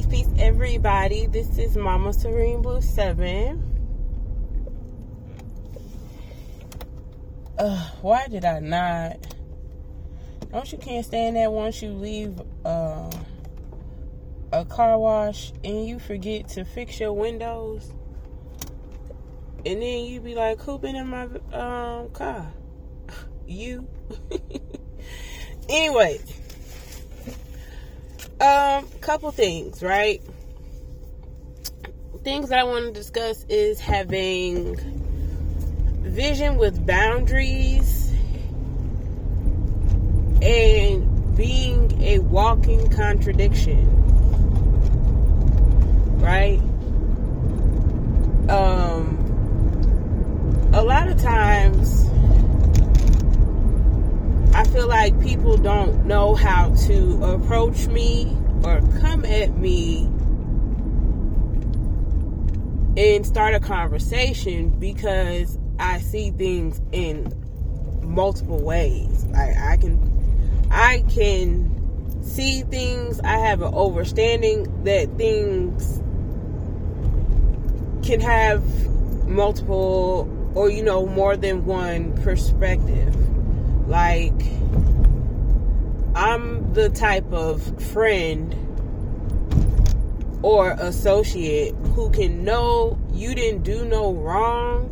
peace, everybody. This is Mama Serene Blue 7. Why did I not? Don't you can't stand that once you leave a car wash and you forget to fix your windows, and then you be like, who been in my car? You. Anyway, couple things, right? Things that I want to discuss is having vision with boundaries and being a walking contradiction, right? A lot of times I feel like people don't know how to approach me or come at me and start a conversation because I see things in multiple ways. I can see things. I have an understanding that things can have multiple or, more than one perspective. Like, I'm the type of friend or associate who can know you didn't do no wrong,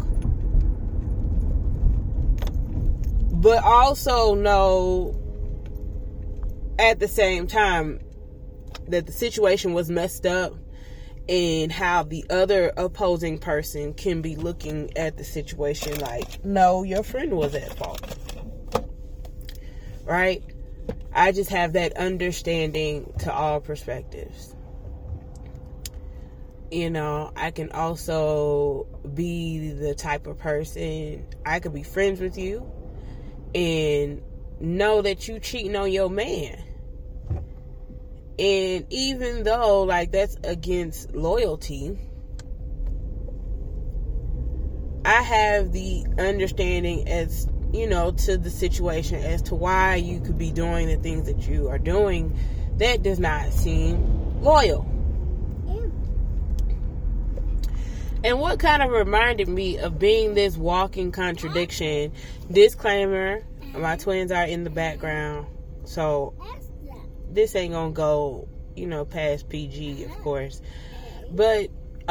but also know at the same time that the situation was messed up and how the other opposing person can be looking at the situation like, no, your friend was at fault. Right? I just have that understanding to all perspectives. I can also be the type of person, I could be friends with you and know that you cheating on your man. And even though, that's against loyalty, I have the understanding as, to the situation as to why you could be doing the things that you are doing that does not seem loyal. And what kind of reminded me of being this walking contradiction, disclaimer, my twins are in the background, so this ain't gonna go, past PG, of course. But,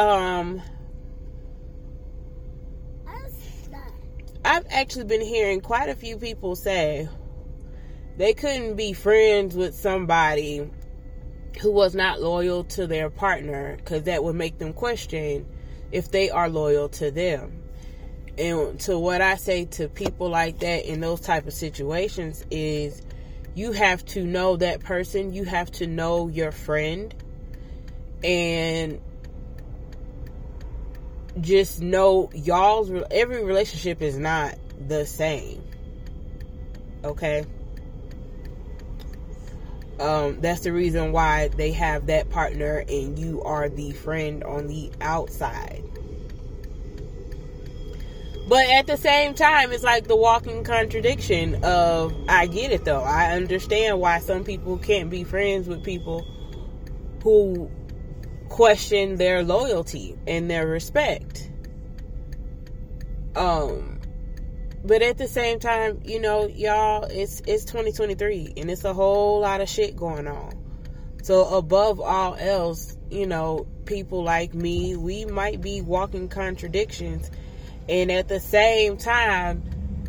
I've actually been hearing quite a few people say they couldn't be friends with somebody who was not loyal to their partner because that would make them question if they are loyal to them. And to what I say to people like that in those type of situations is, you have to know that person. You have to know your friend. And just know every relationship is not the same. Okay? That's the reason why they have that partner and you are the friend on the outside. But at the same time, it's like the walking contradiction of, I get it though. I understand why some people can't be friends with people who question their loyalty and their respect. But at the same time, y'all, it's 2023 and it's a whole lot of shit going on. So above all else, people like me, we might be walking contradictions. And at the same time,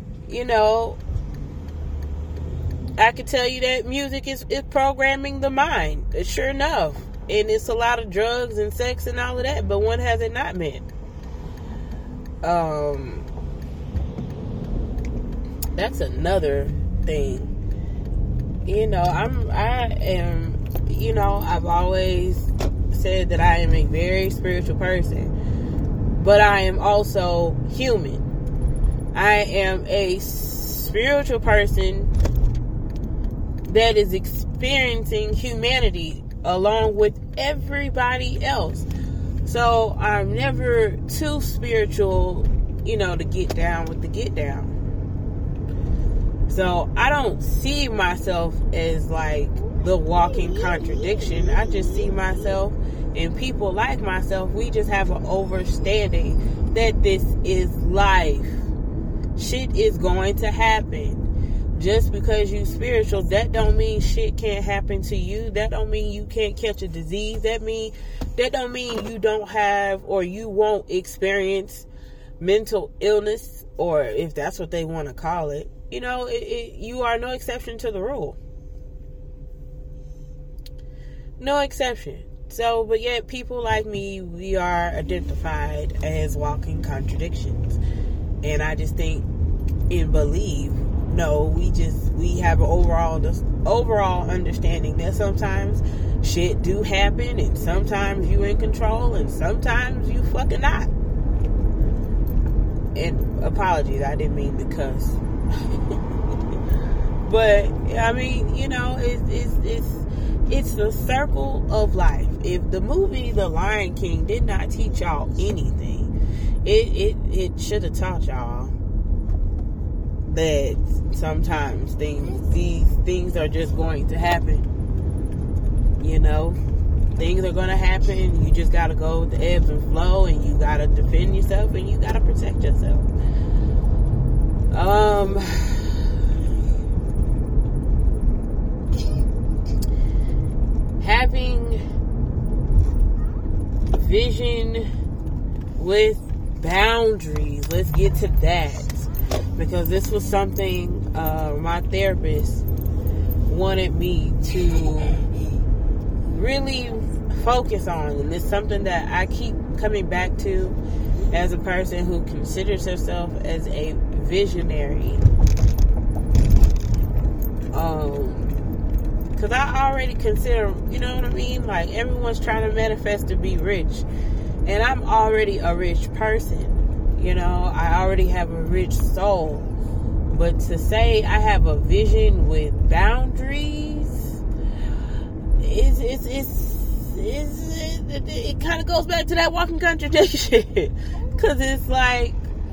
I could tell you that music is programming the mind. Sure enough. And it's a lot of drugs and sex and all of that. But when has it not been? That's another thing. I've always said that I am a very spiritual person. But I am also human. I am a spiritual person that is experiencing humanity along with everybody else. So I'm never too spiritual, to get down with the get down. So I don't see myself as the walking contradiction. I just see myself and people like myself, we just have an overstanding that this is life. Shit is going to happen. Just because you spiritual, that don't mean shit can't happen to you. That don't mean you can't catch a disease. That don't mean you don't have or you won't experience mental illness, or if that's what they want to call it. You know, you are no exception to the rule. No exception. So, but yet people like me, we are identified as walking contradictions. And I just think and believe, no, we have an overall understanding that sometimes shit do happen, and sometimes you in control, and sometimes you fucking not. And apologies, I didn't mean to cuss. But I mean, you know, it's the circle of life. If the movie The Lion King did not teach y'all anything, it should have taught y'all that sometimes these things are just going to happen. You know, things are going to happen. You just got to go with the ebbs and flow, and you got to defend yourself, and you got to protect yourself. Having vision with boundaries. Let's get to that. Because this was something my therapist wanted me to really focus on. And it's something that I keep coming back to as a person who considers herself as a visionary. Because I already consider, you know what I mean? Like, everyone's trying to manifest to be rich. And I'm already a rich person. You know, I already have a rich soul. But to say I have a vision with boundaries, it kind of goes back to that walking contradiction. Because it's like,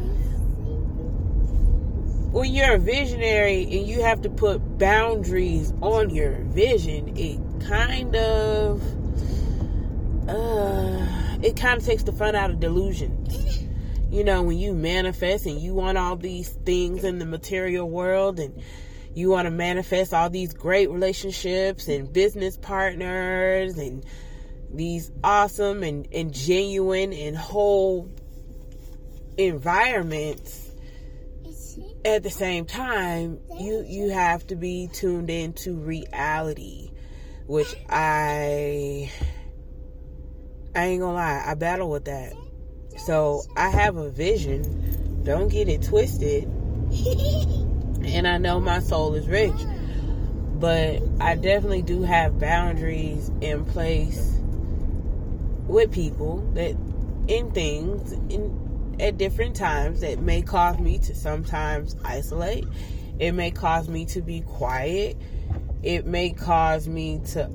when you're a visionary and you have to put boundaries on your vision, it kind of takes the fun out of delusion. You know, when you manifest and you want all these things in the material world, and you want to manifest all these great relationships and business partners and these awesome and genuine and whole environments, at the same time, you have to be tuned into reality, which I ain't gonna lie, I battle with that. So I have a vision, don't get it twisted, and I know my soul is rich, but I definitely do have boundaries in place with people that in things at different times that may cause me to sometimes isolate. It may cause me to be quiet. It may cause me to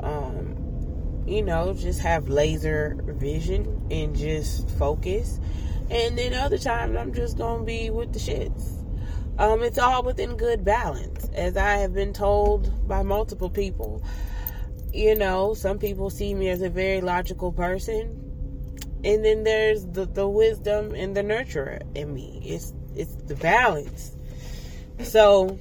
just have laser vision and just focus. And then other times I'm just gonna be with the shits. It's all within good balance, as I have been told by multiple people. You know, some people see me as a very logical person, and then there's the wisdom and the nurturer in me. It's the balance. So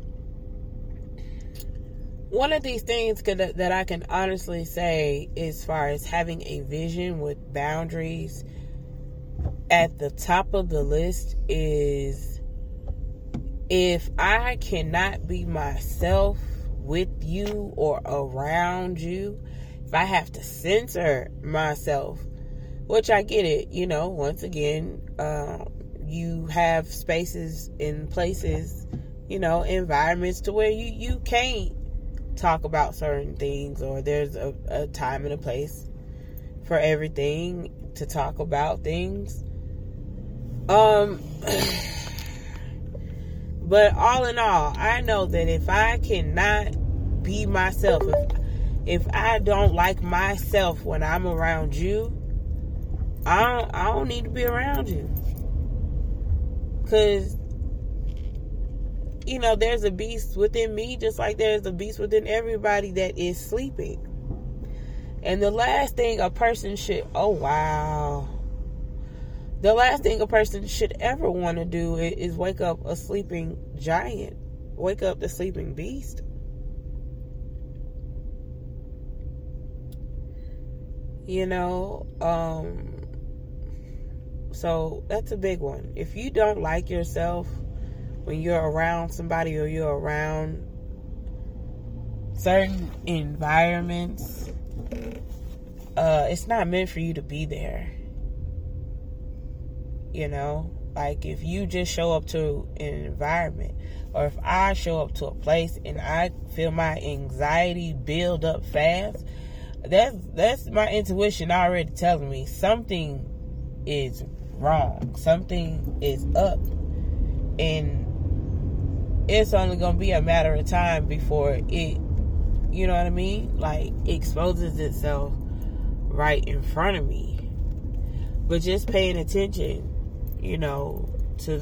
one of these things that I can honestly say, as far as having a vision with boundaries, at the top of the list is, if I cannot be myself with you or around you, if I have to censor myself, which I get it, you know, once again, you have spaces and places, you know, environments to where you can't talk about certain things, or there's a time and a place for everything to talk about things. But all in all, I know that if I cannot be myself, if I don't like myself when I'm around you, I don't need to be around you. Because there's a beast within me, just like there's a beast within everybody that is sleeping. And the last thing a person should ever want to do is wake up a sleeping giant, wake up the sleeping beast. So that's a big one. If you don't like yourself when you're around somebody or you're around certain environments, it's not meant for you to be there. Like if you just show up to an environment, or if I show up to a place and I feel my anxiety build up fast, that's my intuition already telling me something is wrong, something is up, and it's only gonna be a matter of time before it, like exposes itself right in front of me. But just paying attention, to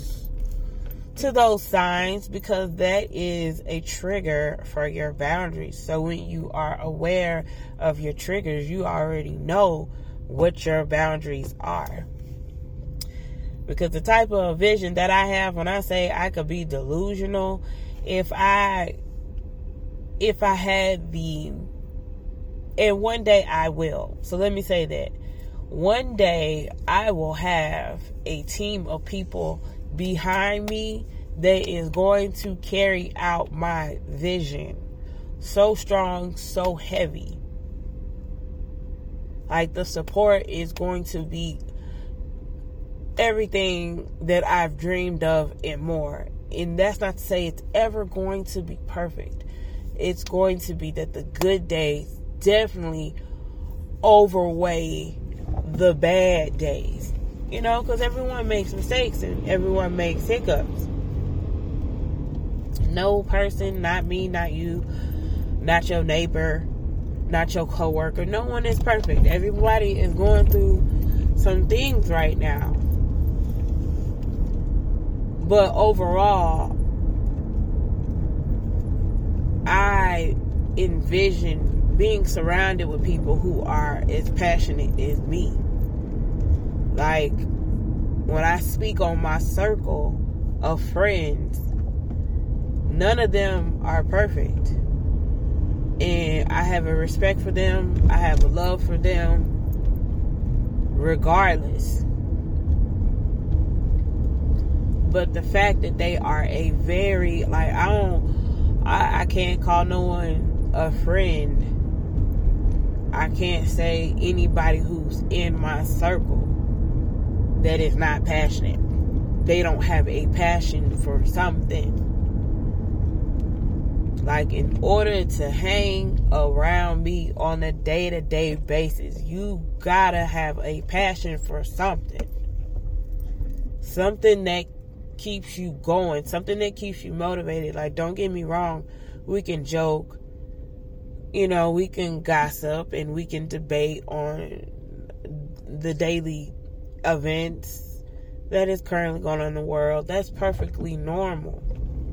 those signs, because that is a trigger for your boundaries. So when you are aware of your triggers, you already know what your boundaries are. Because the type of vision that I have, when I say I could be delusional, if I had and one day I will. So let me say that. One day I will have a team of people behind me that is going to carry out my vision so strong, so heavy. Like the support is going to be everything that I've dreamed of and more. And that's not to say it's ever going to be perfect. It's going to be that the good days definitely overweigh the bad days. Because everyone makes mistakes and everyone makes hiccups. No person, not me, not you, not your neighbor, not your coworker. No one is perfect. Everybody is going through some things right now. But overall, I envision being surrounded with people who are as passionate as me. Like, when I speak on my circle of friends, none of them are perfect. And I have a respect for them. I have a love for them, regardless. But the fact that they are a very, I can't call no one a friend. I can't say anybody who's in my circle that is not passionate. They don't have a passion for something. Like, in order to hang around me on a day-to-day basis, you gotta have a passion for something. Something that keeps you going. Something that keeps you motivated. Like, don't get me wrong. We can joke. We can gossip and we can debate on the daily events that is currently going on in the world. That's perfectly normal.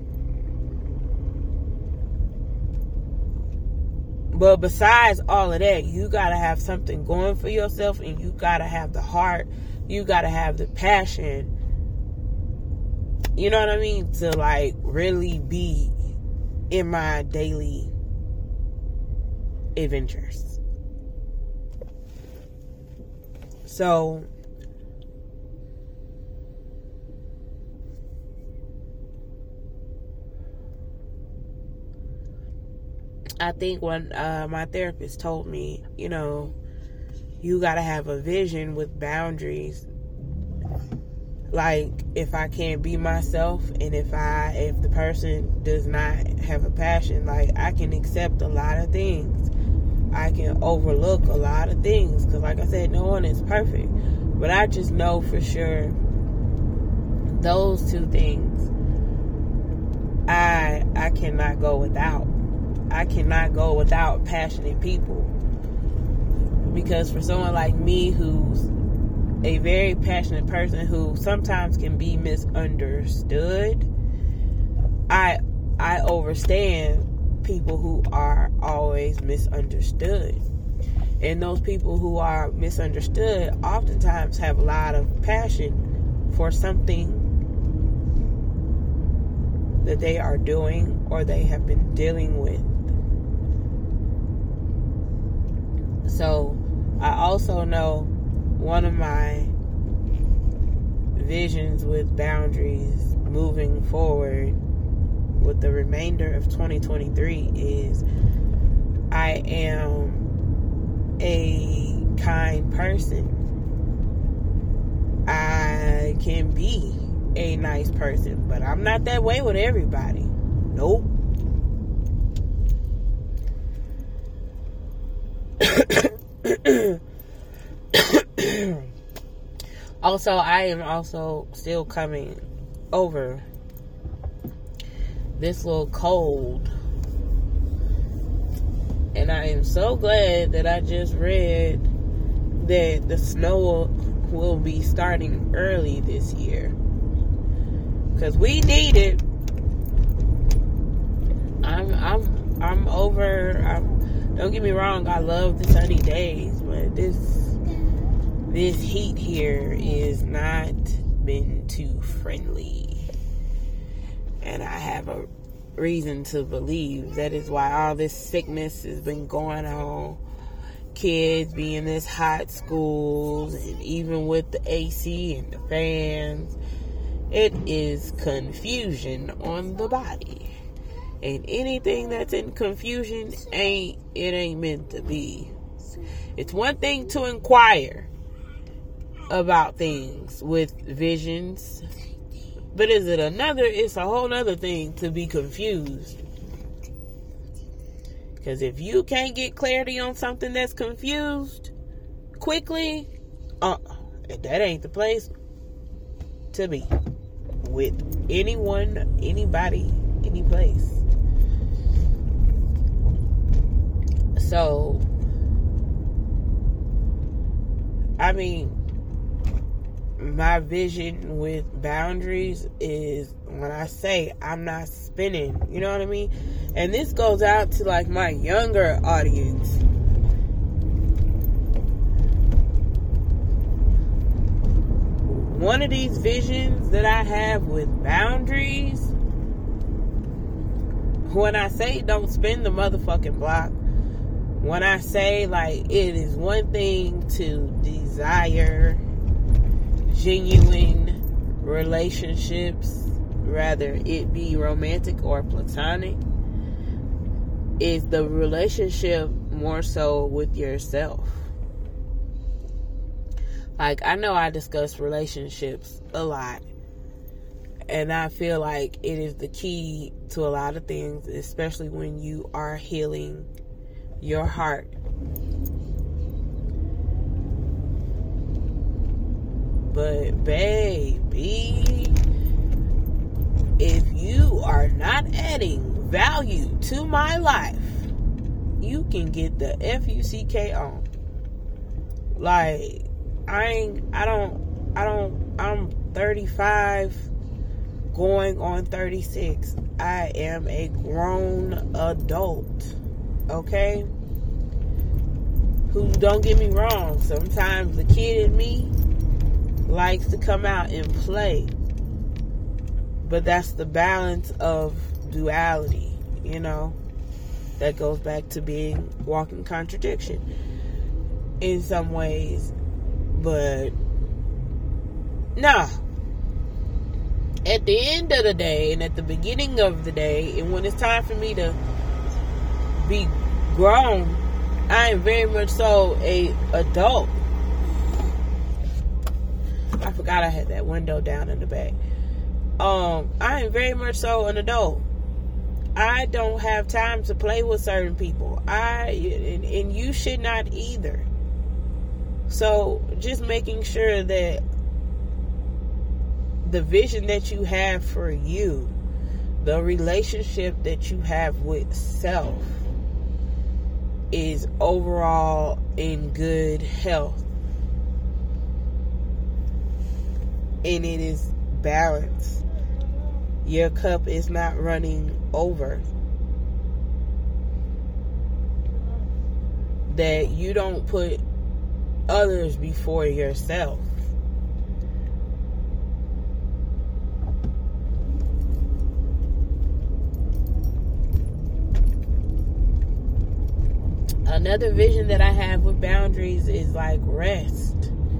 But besides all of that, you gotta have something going for yourself, and you gotta have the heart, you gotta have the passion, to really be in my daily adventures. So I think when my therapist told me, you gotta have a vision with boundaries. Like, if I can't be myself, and if the person does not have a passion, like, I can accept a lot of things. I can overlook a lot of things, because like I said, no one is perfect. But I just know for sure those two things I cannot go without. I cannot go without passionate people. Because for someone like me, who's a very passionate person, who sometimes can be misunderstood, I understand people who are always misunderstood. And those people who are misunderstood oftentimes have a lot of passion for something that they are doing or they have been dealing with. So I also know one of my visions with boundaries moving forward with the remainder of 2023 is I am a kind person. I can be a nice person, but I'm not that way with everybody. Nope. Also, I am also still coming over this little cold, and I am so glad that I just read that the snow will be starting early this year, because we need it. I'm over. Don't get me wrong, I love the sunny days, but this heat here is not been too friendly. And I have a reason to believe that is why all this sickness has been going on. Kids being in this hot schools, and even with the AC and the fans, it is confusion on the body. And anything that's in confusion ain't meant to be. It's one thing to inquire about things with visions, but it's a whole nother thing to be confused. Because if you can't get clarity on something that's confused quickly, that ain't the place to be with anyone, anybody, any place. So, I mean, my vision with boundaries is when I say I'm not spinning, you know what I mean? And this goes out to like my younger audience. One of these visions that I have with boundaries, when I say don't spin the motherfucking block, when I say like it is one thing to desire genuine relationships, rather it be romantic or platonic, is the relationship more so with yourself. Like, I know I discuss relationships a lot, and I feel like it is the key to a lot of things, especially when you are healing your heart. But baby, if you are not adding value to my life, you can get the FUCK on. Like, I'm 35 going on 36. I am a grown adult. Okay? Who, don't get me wrong, sometimes the kid in me likes to come out and play. But that's the balance of duality, you know? That goes back to being walking contradiction in some ways. But nah. At the end of the day and at the beginning of the day, and when it's time for me to be grown, I am very much so a adult. I forgot I had that window down in the back. I am very much so an adult. I don't have time to play with certain people. And you should not either. So just making sure that the vision that you have for you, the relationship that you have with self, is overall in good health. And it is balanced. your cup is not running over. That you don't put others before yourself. Another vision that I have with boundaries is like rest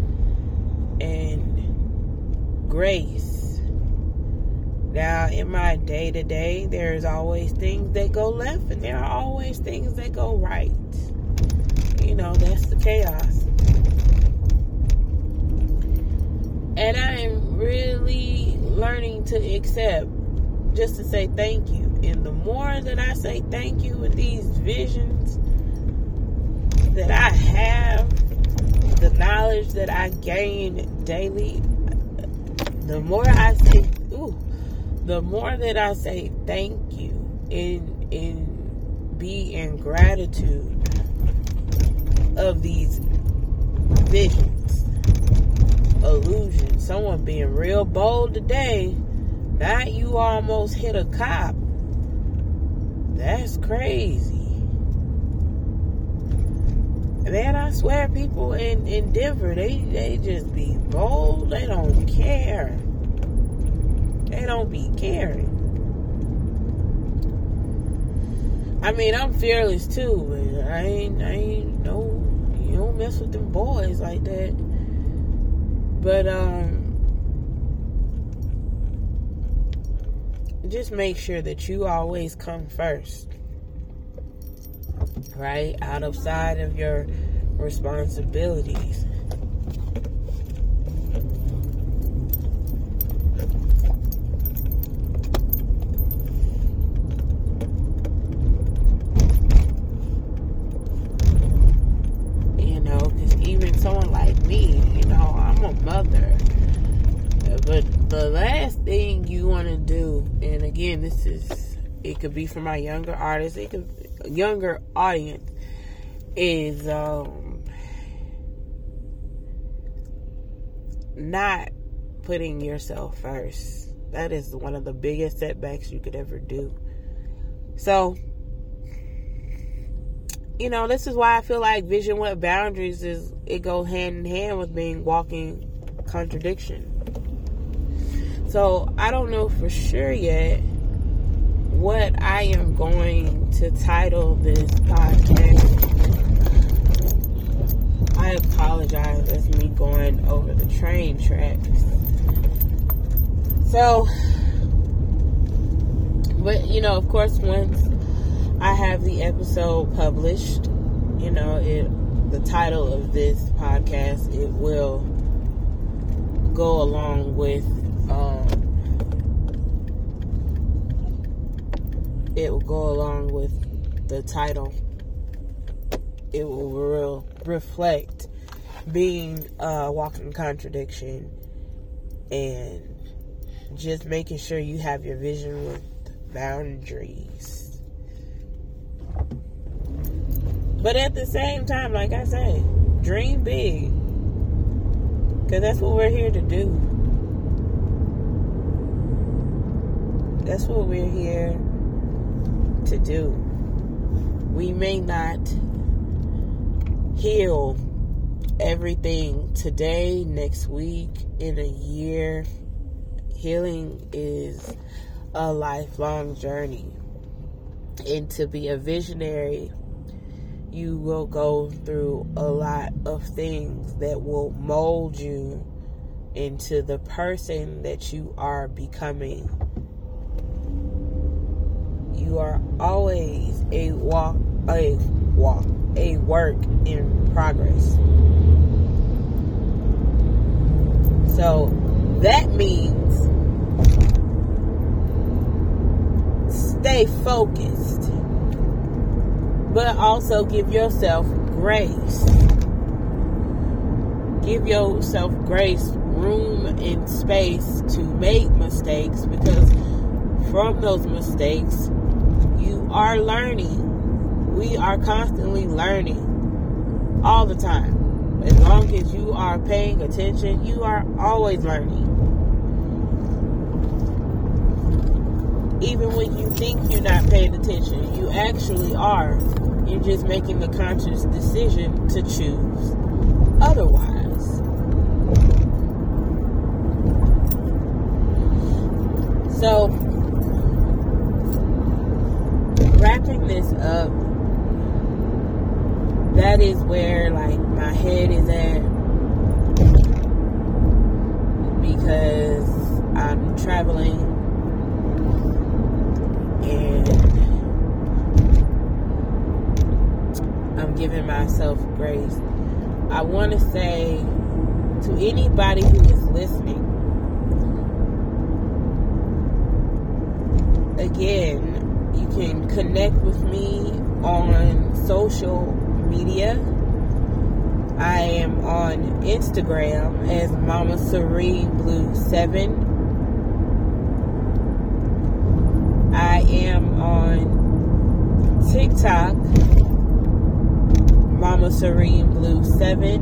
and grace. Now, in my day-to-day, there's always things that go left and there are always things that go right. You know, that's the chaos. And I am really learning to accept, just to say thank you. And the more that I say thank you with these visions that I have, the knowledge that I gain daily, the more that I say thank you and be in gratitude of these visions, illusions. Someone being real bold today, not you almost hit a cop. That's crazy. Man, I swear people in Denver, they just be bold. They don't care. They don't be caring. I mean, I'm fearless too, but I ain't no, you don't mess with them boys like that. But just make sure that you always come first. Right? Outside of your responsibilities. You know, because even someone like me, you know, I'm a mother. But the last thing you want to do, and again, it could be for my younger artists, younger audience, is not putting yourself first. That is one of the biggest setbacks you could ever do. So, you know, this is why I feel like vision with boundaries it goes hand in hand with being walking contradiction. So I don't know for sure yet what I am going to title this podcast. I apologize. That's me going over the train tracks. So, but you know, of course, once I have the episode published, you know, the title of this podcast, it will go along with the title. It will reflect being a walking contradiction and just making sure you have your vision with boundaries. But at the same time, like I say, dream big, because that's what we're here to do. That's what we're here to do. We may not heal everything today, next week, in a year. Healing is a lifelong journey. And to be a visionary, you will go through a lot of things that will mold you into the person that you are becoming. You are always a work in progress. So that means stay focused, but also give yourself grace. Give yourself grace, room and space to make mistakes, because from those mistakes, you are learning. We are constantly learning all the time. As long as you are paying attention, you are always learning. Even when you think you're not paying attention, you actually are. You're just making the conscious decision to choose otherwise. So, wrapping this up, that is where like my head is at, because I'm traveling and I'm giving myself grace. I want to say to anybody who is listening, again, you can connect with me on social media. I am on Instagram as Mama Serene Blue 7. I am on TikTok, Mama Serene Blue 7.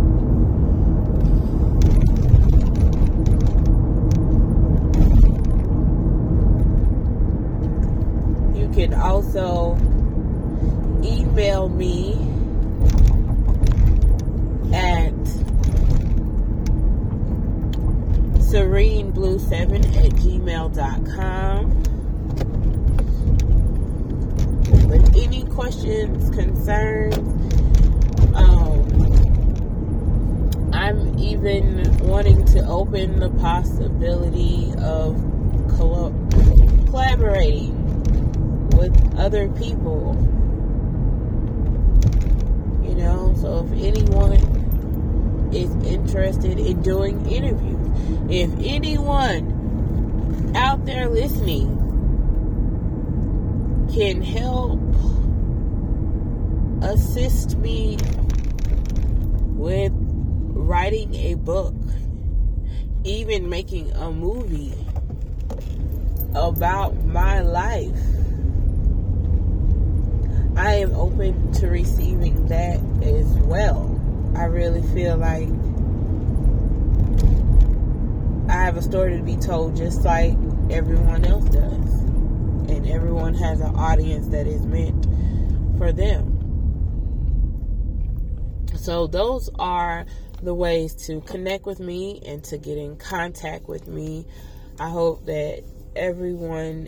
You can also email me at sereneblue7@gmail.com with any questions, concerns. I'm even wanting to open the possibility of collaborating with other people. You know, so if anyone is interested in doing interviews, if anyone out there listening can help assist me with writing a book, even making a movie about my life, I am open to receiving that as well. I really feel like I have a story to be told just like everyone else does. And everyone has an audience that is meant for them. So those are the ways to connect with me and to get in contact with me. I hope that everyone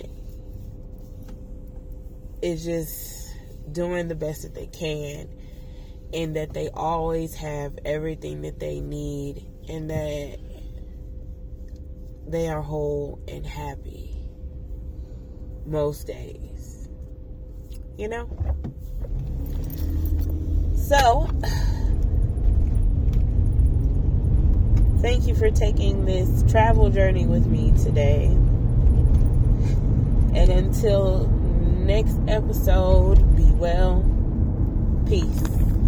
is just doing the best that they can, and that they always have everything that they need, and that they are whole and happy most days, you know? So, thank you for taking this travel journey with me today. And until next episode, be well. Peace.